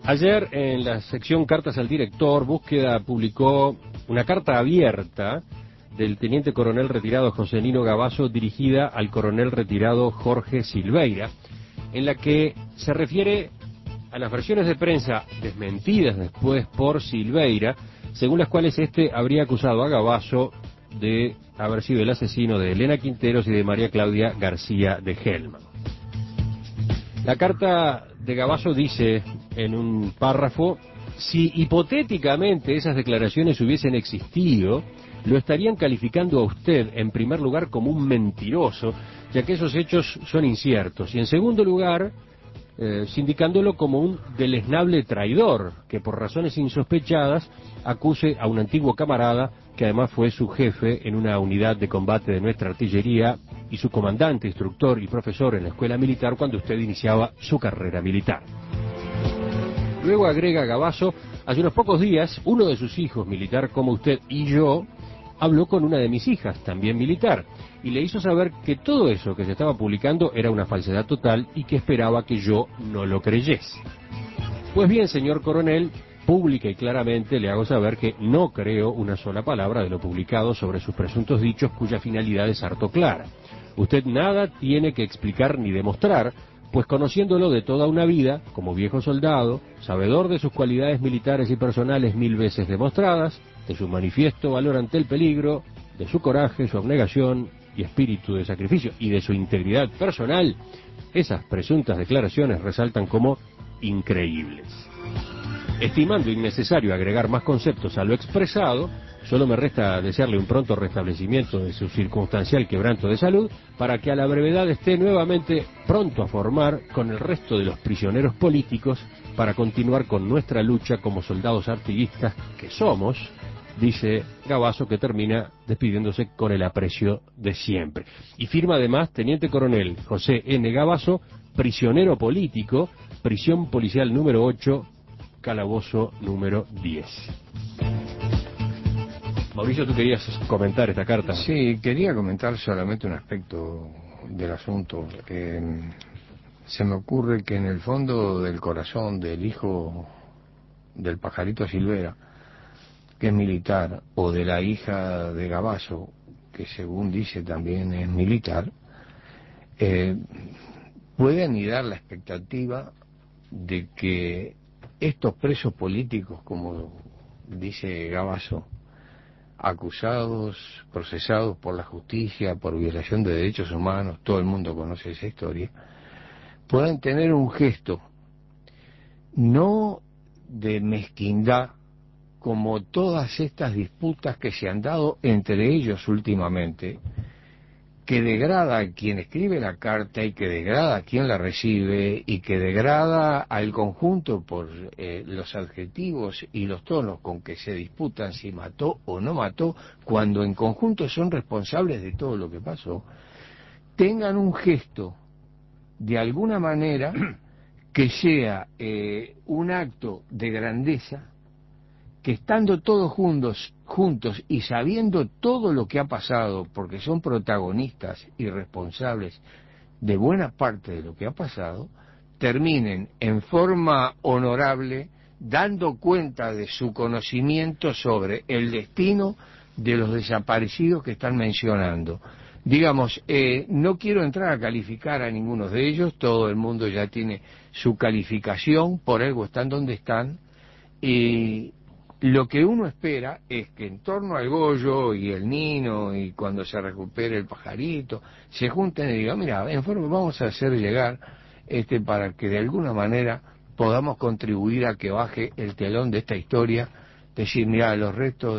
Ayer en la sección Cartas al Director, Búsqueda publicó una carta abierta del teniente coronel retirado José Nino Gavazo dirigida al coronel retirado Jorge Silveira, en la que se refiere a las versiones de prensa desmentidas después por Silveira, según las cuales este habría acusado a Gavazo de haber sido el asesino de Elena Quinteros y de María Claudia García de Helman. La carta de Gavazo dice en un párrafo: si hipotéticamente esas declaraciones hubiesen existido, lo estarían calificando a usted en primer lugar como un mentiroso, ya que esos hechos son inciertos, y en segundo lugar, sindicándolo como un deleznable traidor, que por razones insospechadas acuse a un antiguo camarada que además fue su jefe en una unidad de combate de nuestra artillería y su comandante, instructor y profesor en la escuela militar cuando usted iniciaba su carrera militar. Luego agrega Gavazo: hace unos pocos días, uno de sus hijos, militar como usted y yo, habló con una de mis hijas, también militar, y le hizo saber que todo eso que se estaba publicando era una falsedad total y que esperaba que yo no lo creyese. Pues bien, señor coronel, pública y claramente le hago saber que no creo una sola palabra de lo publicado sobre sus presuntos dichos, cuya finalidad es harto clara. Usted nada tiene que explicar ni demostrar, pues conociéndolo de toda una vida, como viejo soldado, sabedor de sus cualidades militares y personales 1000 veces demostradas, de su manifiesto valor ante el peligro, de su coraje, su abnegación y espíritu de sacrificio, y de su integridad personal, esas presuntas declaraciones resaltan como increíbles. Estimando innecesario agregar más conceptos a lo expresado, solo me resta desearle un pronto restablecimiento de su circunstancial quebranto de salud, para que a la brevedad esté nuevamente pronto a formar con el resto de los prisioneros políticos para continuar con nuestra lucha como soldados artilleristas que somos, dice Gavazo, que termina despidiéndose con el aprecio de siempre. Y firma además teniente coronel José N. Gavazo, prisionero político, prisión policial número 8, calabozo número 10. Mauricio, tú querías comentar esta carta. Sí, quería comentar solamente un aspecto del asunto. Se me ocurre que en el fondo del corazón del hijo del pajarito Silvera, que es militar, o de la hija de Gavazo, que según dice también es militar, puede anidar la expectativa de que estos presos políticos, como dice Gavazo, acusados, procesados por la justicia por violación de derechos humanos, todo el mundo conoce esa historia, puedan tener un gesto no de mezquindad, como todas estas disputas que se han dado entre ellos últimamente, que degrada a quien escribe la carta y que degrada a quien la recibe y que degrada al conjunto por los adjetivos y los tonos con que se disputan si mató o no mató, cuando en conjunto son responsables de todo lo que pasó, tengan un gesto de alguna manera que sea un acto de grandeza, que estando todos juntos y sabiendo todo lo que ha pasado, porque son protagonistas y responsables de buena parte de lo que ha pasado, terminen en forma honorable dando cuenta de su conocimiento sobre el destino de los desaparecidos que están mencionando. Digamos, no quiero entrar a calificar a ninguno de ellos, todo el mundo ya tiene su calificación, por algo están donde están, y lo que uno espera es que en torno al Goyo y el Nino, y cuando se recupere el pajarito, se junten y digan: mira, en forma vamos a hacer llegar para que de alguna manera podamos contribuir a que baje el telón de esta historia, decir: mira, los restos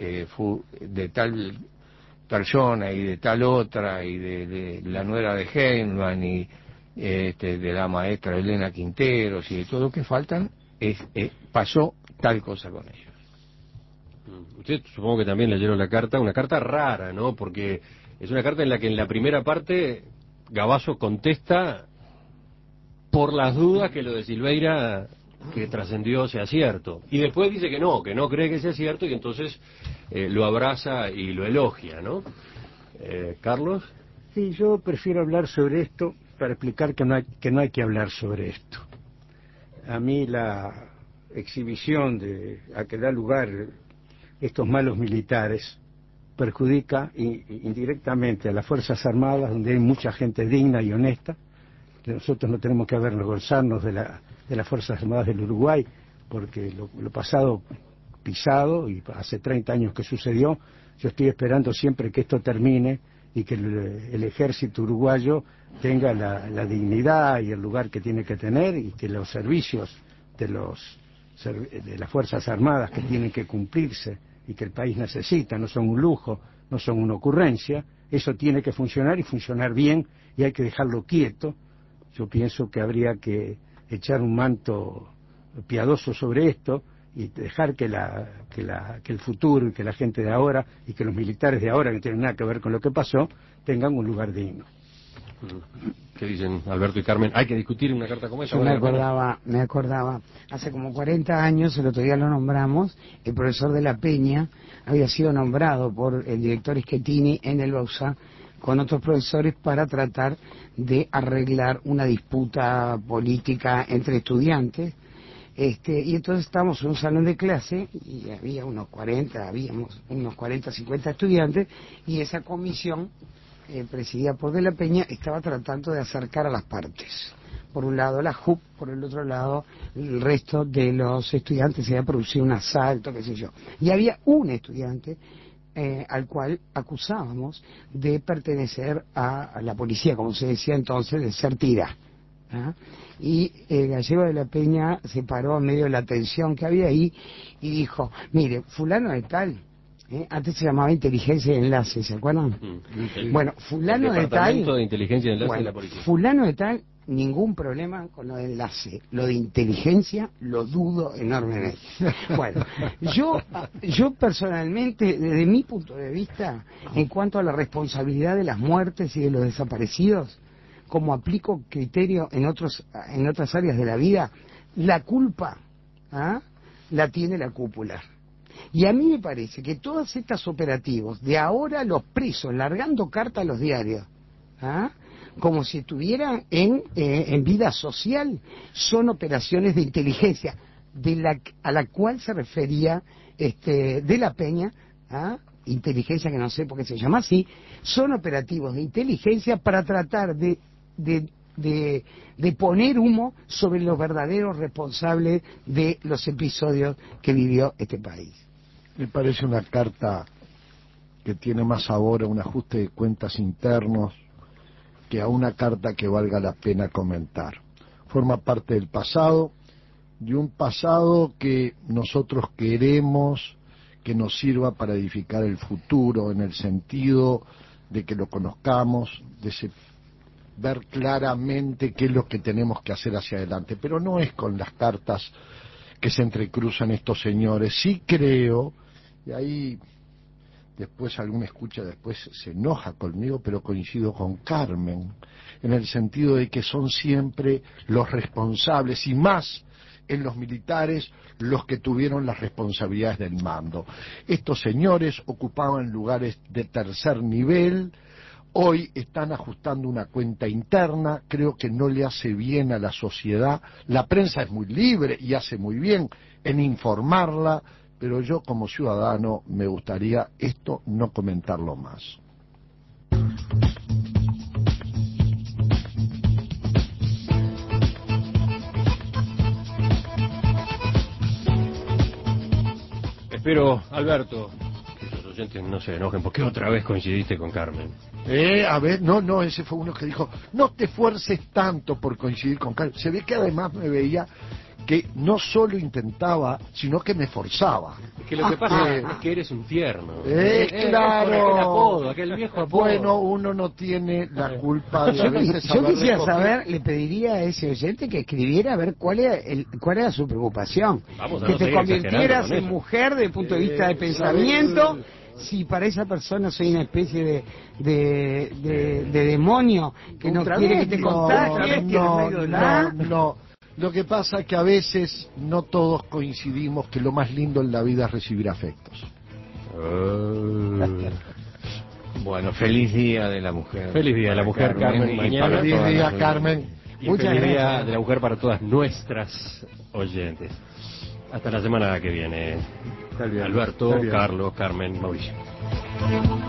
de tal persona y de tal otra, y de la nuera de Heinlein y de la maestra Elena Quinteros y de todo lo que faltan, pasó tal cosa con ellos. Usted supongo que también leyeron la carta, una carta rara, ¿no? Porque es una carta en la que en la primera parte Gavazo contesta por las dudas que lo de Silveira que trascendió sea cierto, y después dice que no cree que sea cierto, y entonces lo abraza y lo elogia, ¿no? Carlos. Sí, yo prefiero hablar sobre esto para explicar que no hay que hablar sobre esto. A mí la exhibición a que da lugar estos malos militares perjudica indirectamente a las Fuerzas Armadas, donde hay mucha gente digna y honesta. Nosotros no tenemos que avergonzarnos de las Fuerzas Armadas del Uruguay, porque lo pasado pisado, y hace 30 años que sucedió. Yo estoy esperando siempre que esto termine y que el ejército uruguayo tenga la dignidad y el lugar que tiene que tener, y que los servicios de las Fuerzas Armadas que tienen que cumplirse y que el país necesita, no son un lujo, no son una ocurrencia, eso tiene que funcionar y funcionar bien, y hay que dejarlo quieto. Yo pienso que habría que echar un manto piadoso sobre esto y dejar que el futuro y que la gente de ahora y que los militares de ahora, que no tienen nada que ver con lo que pasó, tengan un lugar digno. ¿Qué dicen Alberto y Carmen? ¿Hay que discutir una carta como esa? Yo me acordaba, hace como 40 años, el otro día lo nombramos, el profesor de la Peña había sido nombrado por el director Schettini en el Bausá con otros profesores para tratar de arreglar una disputa política entre estudiantes. Y entonces estábamos en un salón de clase y habíamos unos 40, 50 estudiantes, y esa comisión presidida por De la Peña estaba tratando de acercar a las partes. Por un lado la JUP, por el otro lado el resto de los estudiantes. Se había producido un asalto, qué sé yo. Y había un estudiante al cual acusábamos de pertenecer a la policía, como se decía entonces, de ser tira. ¿Ah? Y el gallego De la Peña se paró en medio de la tensión que había ahí y dijo: mire, fulano de tal, antes se llamaba Inteligencia de Enlace, ¿se acuerdan? Bueno, fulano de tal, de Inteligencia de Enlace de la Policía. fulano de tal, ningún problema con lo de enlace. Lo de inteligencia lo dudo enormemente. Bueno, yo personalmente, desde mi punto de vista, en cuanto a la responsabilidad de las muertes y de los desaparecidos, como aplico criterio en otras áreas de la vida, la culpa la tiene la cúpula. Y a mí me parece que todos estos operativos, de ahora los presos largando cartas a los diarios, como si estuvieran en vida social, son operaciones de inteligencia a la cual se refería De la Peña, inteligencia que no sé por qué se llama así. Son operativos de inteligencia para tratar de poner humo sobre los verdaderos responsables de los episodios que vivió este país. Me parece una carta que tiene más sabor a un ajuste de cuentas internos que a una carta que valga la pena comentar. Forma parte del pasado, de un pasado que nosotros queremos que nos sirva para edificar el futuro, en el sentido de que lo conozcamos, de ver claramente qué es lo que tenemos que hacer hacia adelante. Pero no es con las cartas que se entrecruzan estos señores. Sí creo, y ahí después alguna escucha, después se enoja conmigo, pero coincido con Carmen, en el sentido de que son siempre los responsables, y más en los militares, los que tuvieron las responsabilidades del mando. Estos señores ocupaban lugares de tercer nivel, hoy están ajustando una cuenta interna, creo que no le hace bien a la sociedad. La prensa es muy libre y hace muy bien en informarla, pero yo como ciudadano me gustaría esto no comentarlo más. Espero, Alberto, que los oyentes no se enojen porque otra vez coincidiste con Carmen. A ver, no, ese fue uno que dijo, no te esfuerces tanto por coincidir con Carmen. Se ve que además me veía que no solo intentaba, sino que me forzaba. Es que lo que pasa es que eres un tierno. Claro. Aquel apodo, aquel viejo apodo. Bueno, uno no tiene la culpa de a veces Yo quisiera recogido. saber, le pediría a ese oyente que escribiera a ver cuál era su preocupación. Que te convirtieras en mujer desde el punto de vista de pensamiento. Si para esa persona soy una especie de demonio que no quiere que te contagies, No. Lo que pasa es que a veces no todos coincidimos que lo más lindo en la vida es recibir afectos. Bueno, feliz día de la mujer. Feliz día de la mujer, Carmen. y Mañana. para Feliz todas día, las Carmen. Y feliz día de la mujer para todas nuestras oyentes. Hasta la semana que viene. Hasta el viernes. Alberto, Hasta el viernes. Carlos, Carmen, Mauricio.